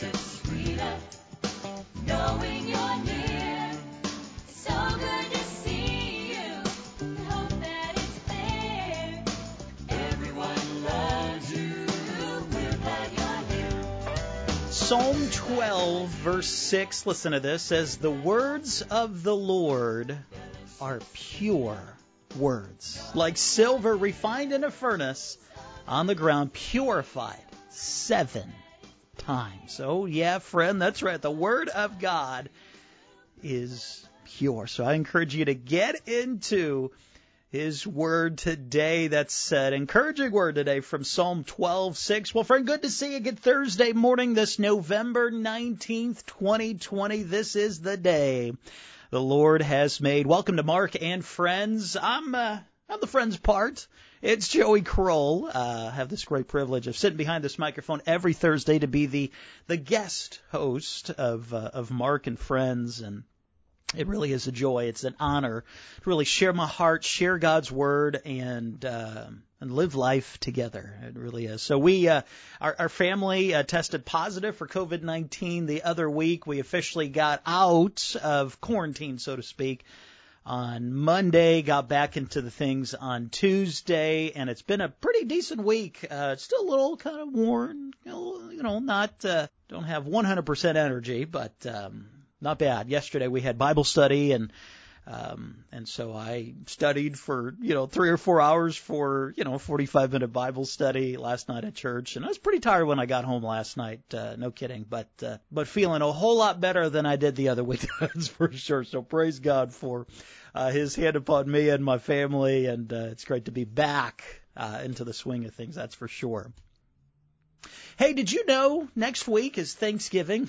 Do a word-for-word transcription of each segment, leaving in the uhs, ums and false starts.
Worship's sweeter, knowing you're near. It's so good to see you. I hope that it's clear. Everyone loves you. We're glad you're here. Psalm twelve, verse six, listen to this, says, "The words of the Lord are pure words, like silver refined in a furnace, on the ground, purified seven times." Oh, yeah, friend, that's right. The Word of God is pure. So I encourage you to get into His Word today. That's an encouraging word today from Psalm twelve six. Well, friend, good to see you. Good Thursday morning, this November nineteenth, twenty twenty. This is the day the Lord has made. Welcome to Mark and Friends. I'm uh, I'm the friends part. It's Joey Kroll. Uh, I have this great privilege of sitting behind this microphone every Thursday to be the the guest host of uh, of Mark and Friends, and it really is a joy. It's an honor to really share my heart, share God's Word, and uh, and live life together. It really is. So we, uh, our, our family uh, tested positive for COVID nineteen the other week. We officially got out of quarantine, so to speak, on Monday, got back into the things on Tuesday, and it's been a pretty decent week. Uh, it's still a little kind of worn, you know, you know not, uh, don't have one hundred percent energy, but um, not bad. Yesterday we had Bible study, and um, and so I studied for, you know, three or four hours for, you know, a forty-five minute Bible study last night at church, and I was pretty tired when I got home last night, uh, no kidding, but uh, but feeling a whole lot better than I did the other week, that's for sure. So praise God for uh, His hand upon me and my family, and uh, it's great to be back uh, into the swing of things, that's for sure. Hey, did you know next week is Thanksgiving?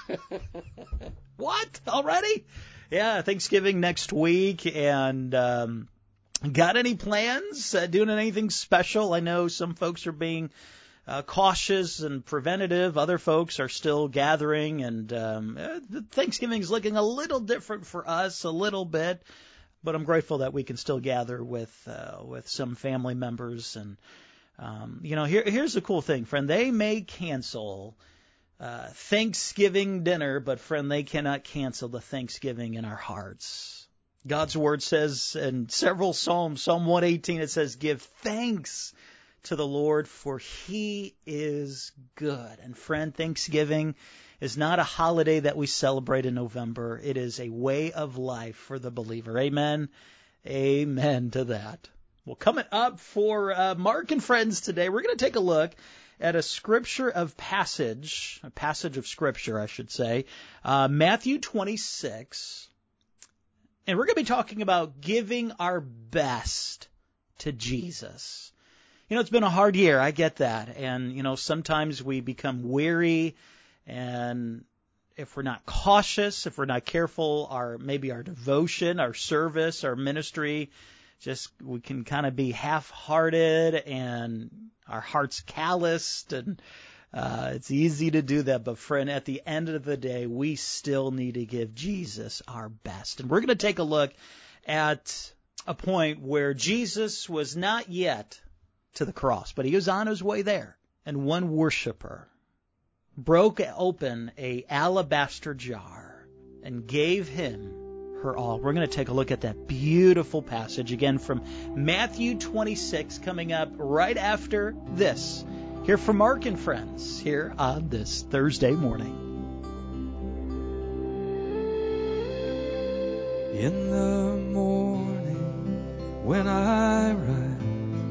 What? Already? Yeah, Thanksgiving next week, and um, got any plans? Uh, doing anything special? I know some folks are being uh, cautious and preventative. Other folks are still gathering, and um, uh, Thanksgiving is looking a little different for us, a little bit, but I'm grateful that we can still gather with uh, with some family members. And um, you know, here here's the cool thing, friend. They may cancel Uh, Thanksgiving dinner, but friend, they cannot cancel the Thanksgiving in our hearts. God's Word says in several Psalms, Psalm one eighteen, it says, "Give thanks to the Lord, for He is good." And friend, Thanksgiving is not a holiday that we celebrate in November. It is a way of life for the believer. Amen. Amen to that. Well, coming up for uh, Mark and Friends today, we're going to take a look at a scripture of passage, a passage of scripture, I should say, uh, Matthew twenty-six. And we're going to be talking about giving our best to Jesus. You know, it's been a hard year. I get that. And, you know, sometimes we become weary, and if we're not cautious, if we're not careful, our maybe our devotion, our service, our ministry, just we can kind of be half-hearted and our hearts calloused, and uh, it's easy to do that. But friend, at the end of the day, we still need to give Jesus our best. And we're going to take a look at a point where Jesus was not yet to the cross, but He was on His way there. And one worshiper broke open a alabaster jar and gave Him her all. We're going to take a look at that beautiful passage again from Matthew twenty-six, coming up right after this, here from Mark and Friends, here on this Thursday morning. In the morning when I rise,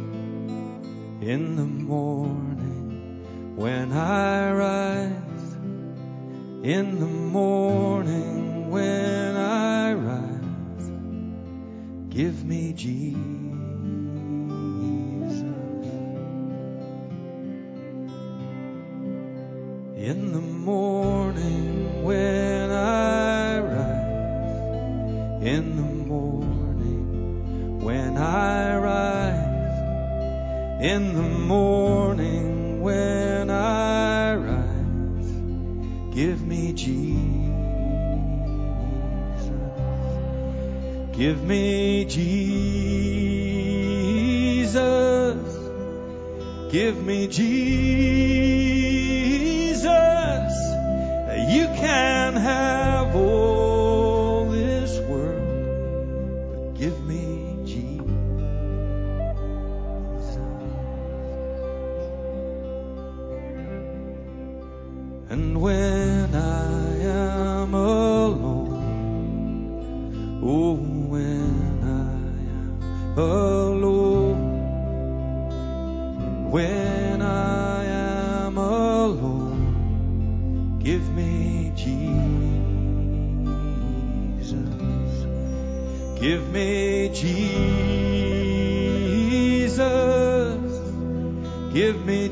in the morning when I rise, in the morning when I rise, give me Jesus. In the morning when I rise, in the morning when I rise, in the morning when I rise, give me Jesus. Give me Jesus. Give me Jesus. you can have all this world, but give me Jesus. And when I am alone, oh, when I am alone, when I am alone, give me Jesus. Give me Jesus. Give me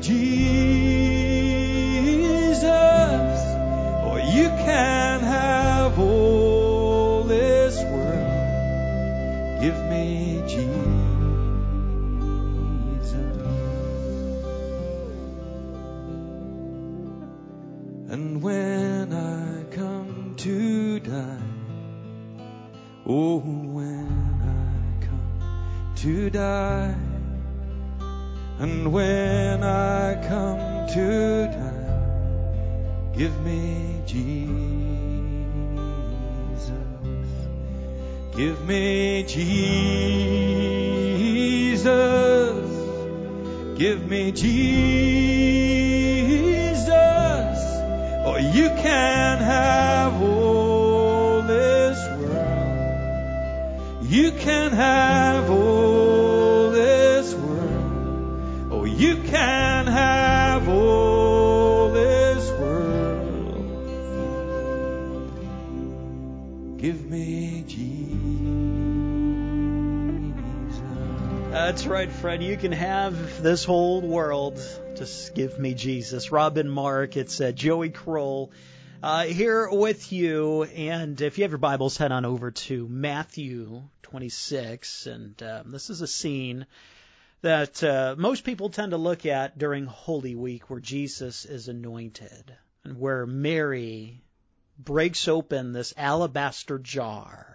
Jesus. Or you can have all this world. Give me Jesus. And when I come to die, oh, when I come to die, and when I come to die, give me Jesus. Give me Jesus. Give me Jesus. Or you can have all this world. You can have all this world. Oh, you can have all this world. Give me Jesus. That's right, Fred. You can have this whole world. Just give me Jesus. Robin Mark, it's uh, Joey Kroll uh, here with you. And if you have your Bibles, head on over to Matthew twenty-six. And um, this is a scene that uh, most people tend to look at during Holy Week, where Jesus is anointed and where Mary breaks open this alabaster jar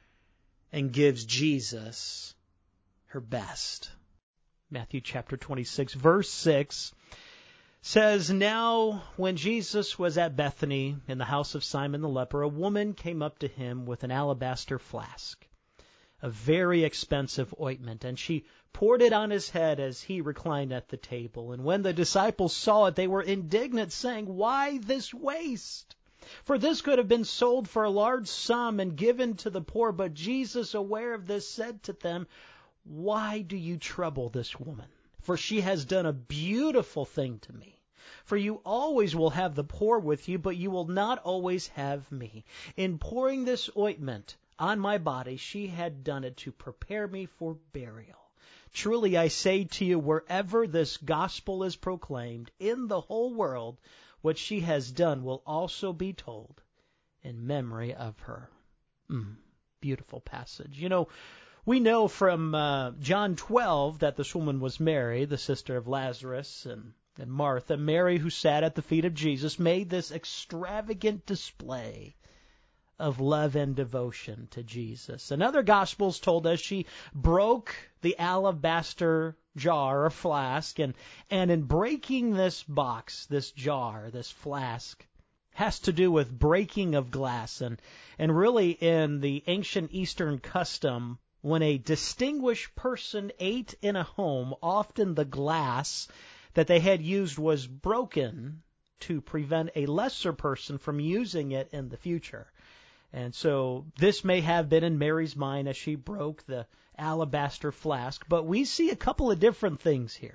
and gives Jesus her best. Matthew chapter twenty-six, verse six says, Now when Jesus was at Bethany in the house of Simon the leper, a woman came up to him with an alabaster flask, a very expensive ointment, and she poured it on his head as he reclined at the table. And when the disciples saw it, they were indignant, saying, Why this waste? For this could have been sold for a large sum and given to the poor. But Jesus, aware of this, said to them, Why do you trouble this woman? For she has done a beautiful thing to me. For you always will have the poor with you, but you will not always have me. In pouring this ointment on my body, she had done it to prepare me for burial. Truly I say to you, wherever this gospel is proclaimed in the whole world, what she has done will also be told in memory of her. Mm, beautiful passage. You know, we know from uh, John twelve that this woman was Mary, the sister of Lazarus and, and Martha. Mary, who sat at the feet of Jesus, made this extravagant display of love and devotion to Jesus. And other Gospels told us she broke the alabaster jar or flask, and, and in breaking this box, this jar, this flask, has to do with breaking of glass. And, and really in the ancient Eastern custom, when a distinguished person ate in a home, often the glass that they had used was broken to prevent a lesser person from using it in the future. And so this may have been in Mary's mind as she broke the alabaster flask. But we see a couple of different things here.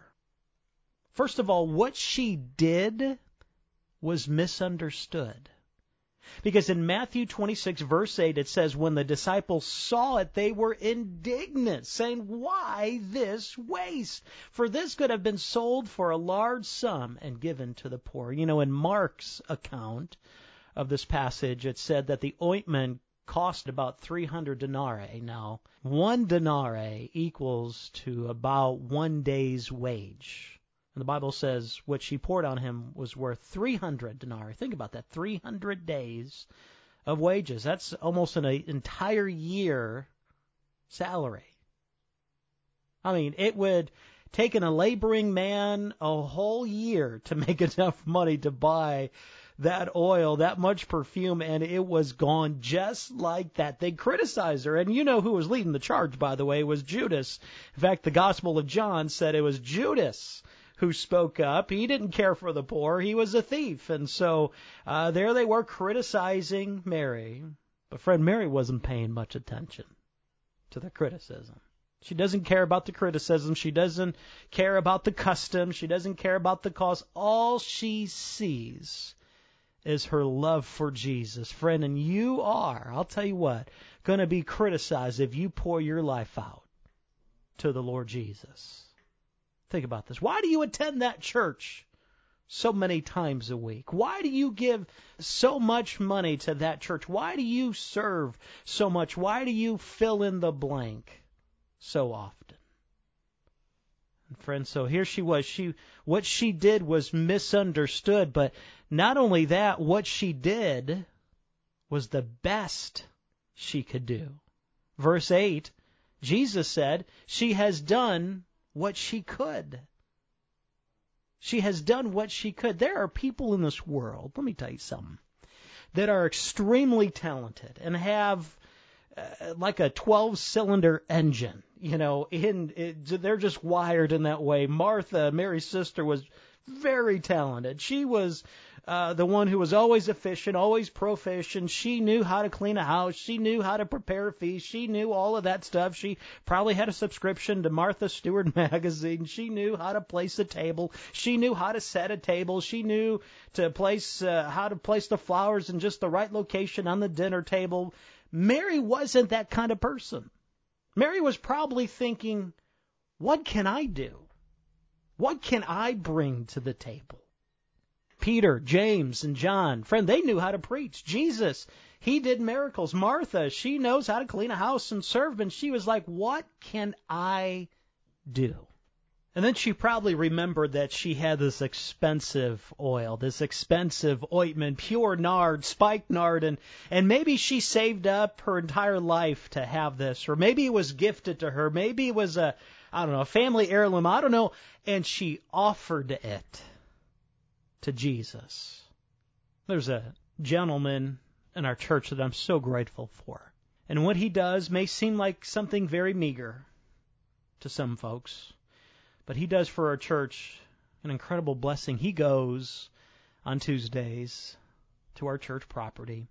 First of all, what she did was misunderstood. Because in Matthew twenty-six, verse eight, it says, when the disciples saw it, they were indignant, saying, Why this waste? For this could have been sold for a large sum and given to the poor. You know, in Mark's account of this passage, it said that the ointment cost about three hundred denarii. Now, one denarii equals to about one day's wage. And the Bible says what she poured on him was worth three hundred denarii. Think about that, three hundred days of wages. That's almost an entire year salary. I mean, it would take a laboring man a whole year to make enough money to buy that oil, that much perfume, and it was gone just like that. They criticized her, and you know who was leading the charge, by the way, was Judas. In fact, the Gospel of John said it was Judas who spoke up. He didn't care for the poor. He was a thief. And so uh, there they were criticizing Mary. But friend, Mary wasn't paying much attention to the criticism. She doesn't care about the criticism. She doesn't care about the custom. She doesn't care about the cause. All she sees is her love for Jesus. Friend, and you are, I'll tell you what, going to be criticized if you pour your life out to the Lord Jesus. Think about this. Why do you attend that church so many times a week? Why do you give so much money to that church? Why do you serve so much? Why do you fill in the blank so often? And friends, so here she was. She what she did was misunderstood, but not only that, what she did was the best she could do. Verse eight, Jesus said, she has done what she could. She has done what she could. There are people in this world, let me tell you something, that are extremely talented and have uh, like a twelve-cylinder engine. You know, in it, they're just wired in that way. Martha, Mary's sister, was very talented. She was uh, the one who was always efficient, always proficient. She knew how to clean a house. She knew how to prepare a feast. She knew all of that stuff. She probably had a subscription to Martha Stewart magazine. She knew how to place a table. She knew how to set a table. She knew to place uh, how to place the flowers in just the right location on the dinner table. Mary wasn't that kind of person. Mary was probably thinking, what can I do? What can I bring to the table? Peter, James, and John, friend, they knew how to preach. Jesus, he did miracles. Martha, she knows how to clean a house and serve, and she was like, what can I do? And then she probably remembered that she had this expensive oil, this expensive ointment, pure nard, spiked nard, and, and maybe she saved up her entire life to have this, or maybe it was gifted to her, maybe it was a, I don't know, a family heirloom, I don't know, and she offered it to Jesus. There's a gentleman in our church that I'm so grateful for, and what he does may seem like something very meager to some folks, but he does for our church an incredible blessing. He goes on Tuesdays to our church property,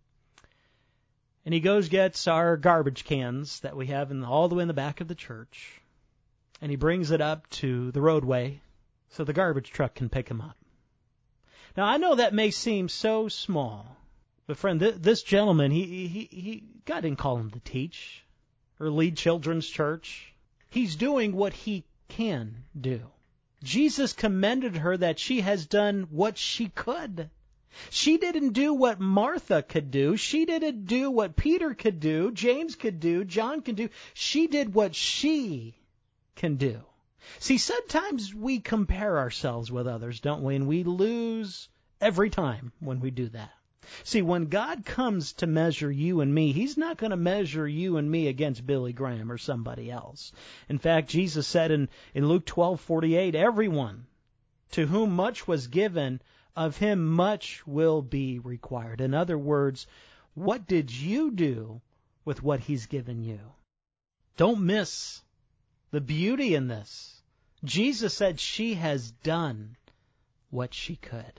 and he goes gets our garbage cans that we have in all the way in the back of the church, and he brings it up to the roadway so the garbage truck can pick him up. Now, I know that may seem so small, but friend, th- this gentleman, he, he, he, God didn't call him to teach or lead children's church. He's doing what he can do. Jesus commended her that she has done what she could. She didn't do what Martha could do. She didn't do what Peter could do, James could do, John could do. She did what she can do. See, sometimes we compare ourselves with others, don't we? And we lose every time when we do that. See, when God comes to measure you and me, He's not going to measure you and me against Billy Graham or somebody else. In fact, Jesus said in, in Luke twelve forty-eight, everyone to whom much was given, of him much will be required. In other words, what did you do with what He's given you? Don't miss the beauty in this. Jesus said she has done what she could.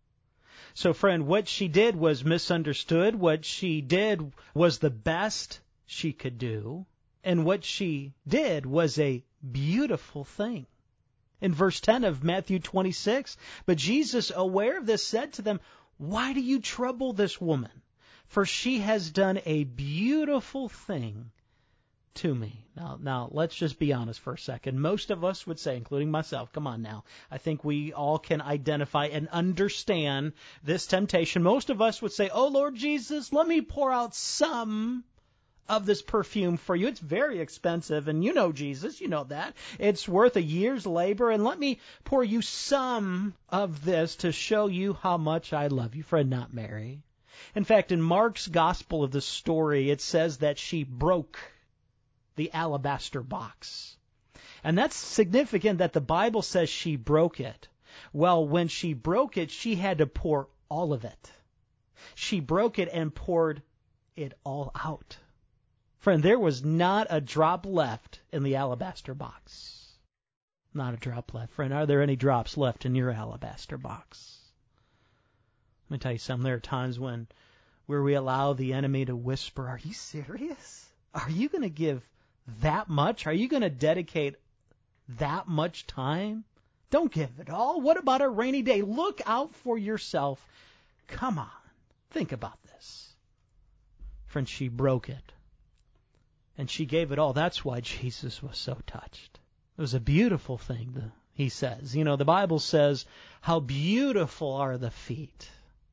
So, friend, what she did was misunderstood. What she did was the best she could do. And what she did was a beautiful thing. In verse ten of Matthew twenty-six, but Jesus, aware of this, said to them, why do you trouble this woman? For she has done a beautiful thing to me. Now, now, let's just be honest for a second. Most of us would say, including myself, come on now, I think we all can identify and understand this temptation. Most of us would say, oh, Lord Jesus, let me pour out some of this perfume for you. It's very expensive, and you know Jesus, you know that. It's worth a year's labor, and let me pour you some of this to show you how much I love you. Friend, not Mary. In fact, in Mark's gospel of the story, it says that she broke the alabaster box. And that's significant that the Bible says she broke it. Well, when she broke it, she had to pour all of it. She broke it and poured it all out. Friend, there was not a drop left in the alabaster box. Not a drop left. Friend, are there any drops left in your alabaster box? Let me tell you something. There are times when where we allow the enemy to whisper, are you serious? Are you going to give that much? Are you going to dedicate that much time? Don't give it all. What about a rainy day? Look out for yourself. Come on. Think about this. Friend, she broke it. And she gave it all. That's why Jesus was so touched. It was a beautiful thing, he says. You know, the Bible says, how beautiful are the feet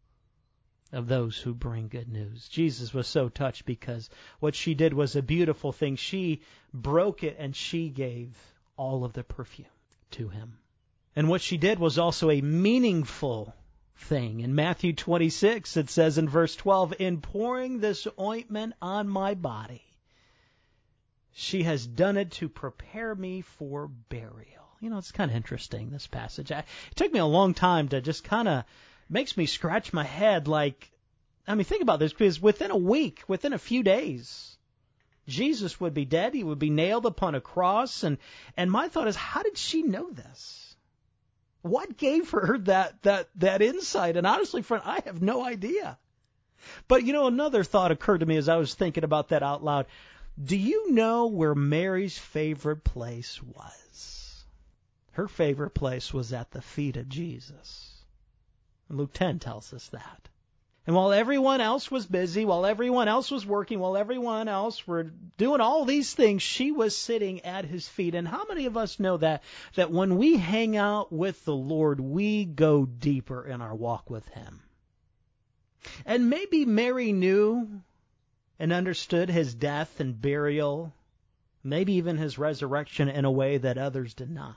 of those who bring good news. Jesus was so touched because what she did was a beautiful thing. She broke it and she gave all of the perfume to him. And what she did was also a meaningful thing. In Matthew twenty-six, it says in verse twelve, in pouring this ointment on my body, she has done it to prepare me for burial. You know, it's kind of interesting, this passage. I, it took me a long time to just kind of, makes me scratch my head like, I mean, think about this, because within a week, within a few days, Jesus would be dead. He would be nailed upon a cross. And, and my thought is, how did she know this? What gave her that, that, that insight? And honestly, friend, I have no idea. But, you know, another thought occurred to me as I was thinking about that out loud. Do you know where Mary's favorite place was? Her favorite place was at the feet of Jesus. And Luke ten tells us that. And while everyone else was busy, while everyone else was working, while everyone else were doing all these things, she was sitting at his feet. And how many of us know that, that when we hang out with the Lord, we go deeper in our walk with him? And maybe Mary knew and understood his death and burial, maybe even his resurrection in a way that others did not.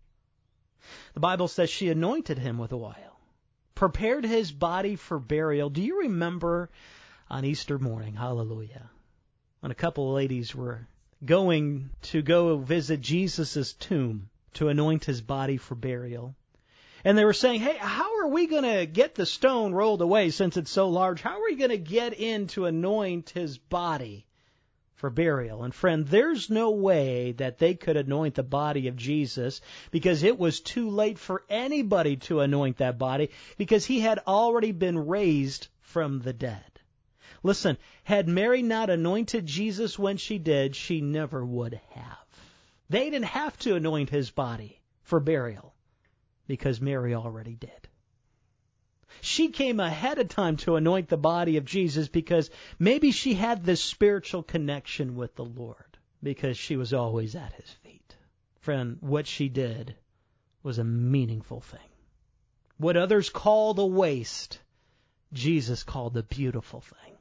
The Bible says she anointed him with oil, prepared his body for burial. Do you remember on Easter morning, hallelujah, when a couple of ladies were going to go visit Jesus' tomb to anoint his body for burial? And they were saying, hey, how are we going to get the stone rolled away since it's so large? How are we going to get in to anoint his body for burial? And friend, there's no way that they could anoint the body of Jesus because it was too late for anybody to anoint that body because he had already been raised from the dead. Listen, had Mary not anointed Jesus when she did, she never would have. They didn't have to anoint his body for burial, because Mary already did. She came ahead of time to anoint the body of Jesus because maybe she had this spiritual connection with the Lord because she was always at his feet. Friend, what she did was a meaningful thing. What others called a waste, Jesus called a beautiful thing.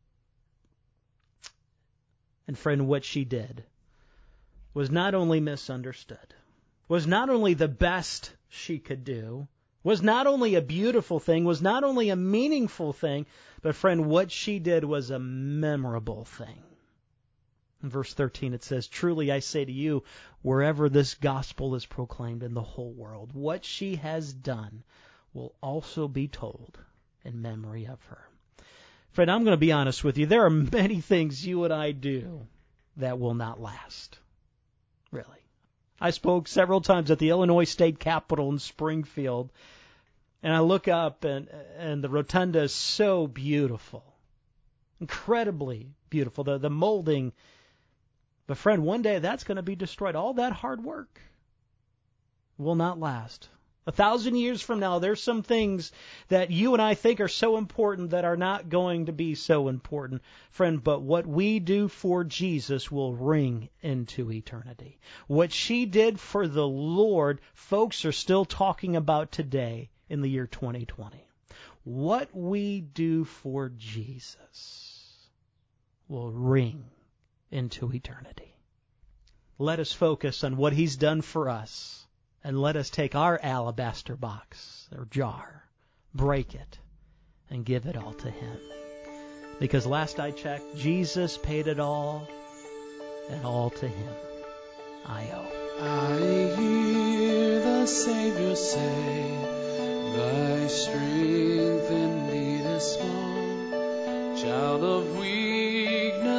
And friend, what she did was not only misunderstood, was not only the best she could do, was not only a beautiful thing, was not only a meaningful thing, but friend, what she did was a memorable thing. In verse thirteen it says, truly I say to you, wherever this gospel is proclaimed in the whole world, what she has done will also be told in memory of her. Friend, I'm going to be honest with you. There are many things you and I do that will not last. Really. I spoke several times at the Illinois State Capitol in Springfield, and I look up, and and the rotunda is so beautiful, incredibly beautiful, the, the molding. But friend, one day that's going to be destroyed. All that hard work will not last. A thousand years from now, there's some things that you and I think are so important that are not going to be so important, friend. But what we do for Jesus will ring into eternity. What she did for the Lord, folks are still talking about today in the year twenty twenty. What we do for Jesus will ring into eternity. Let us focus on what he's done for us. And let us take our alabaster box or jar, break it, and give it all to him. Because last I checked, Jesus paid it all, and all to him I owe. I hear the Savior say, thy strength and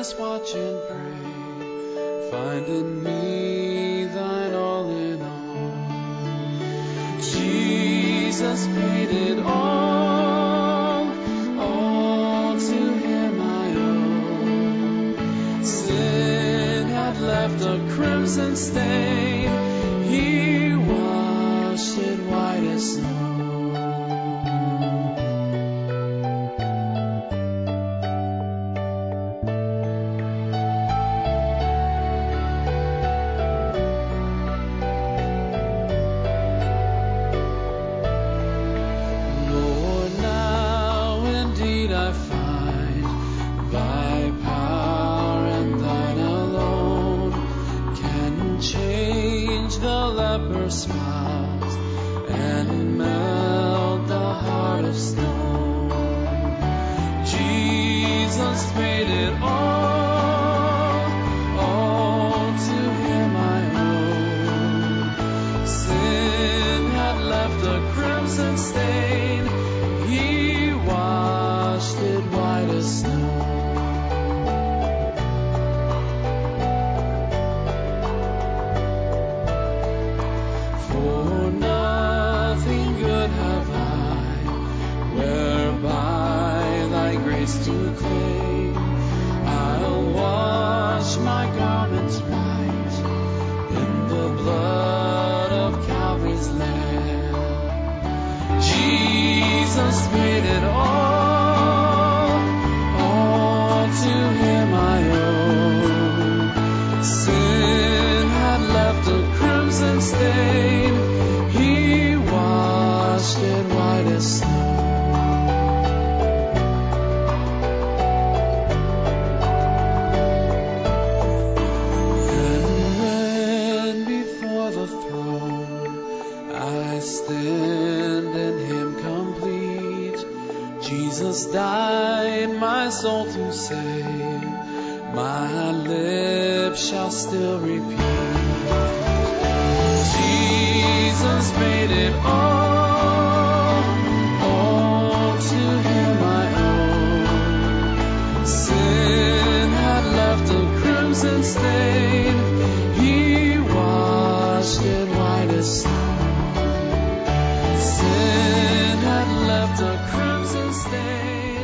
just watch and pray. Find in me thine all in all. Jesus paid it all. All to him I owe. Sin had left a crimson stain. He washed it white as snow. Smiles and melt the heart of stone. Jesus paid it all, all to him I owe. Sin had left a crimson stain. He washed it white as snow. To claim, I'll wash my garments white in the blood of Calvary's Lamb. Jesus paid it all, all to him I owe. Sin had left a crimson stain. He washed it white as snow. Jesus died my soul to save. My lips shall still repeat. Jesus paid it all, all to him I owe. Sin had left a crimson stain. He washed it white as snow. Sin had left a crimson stain.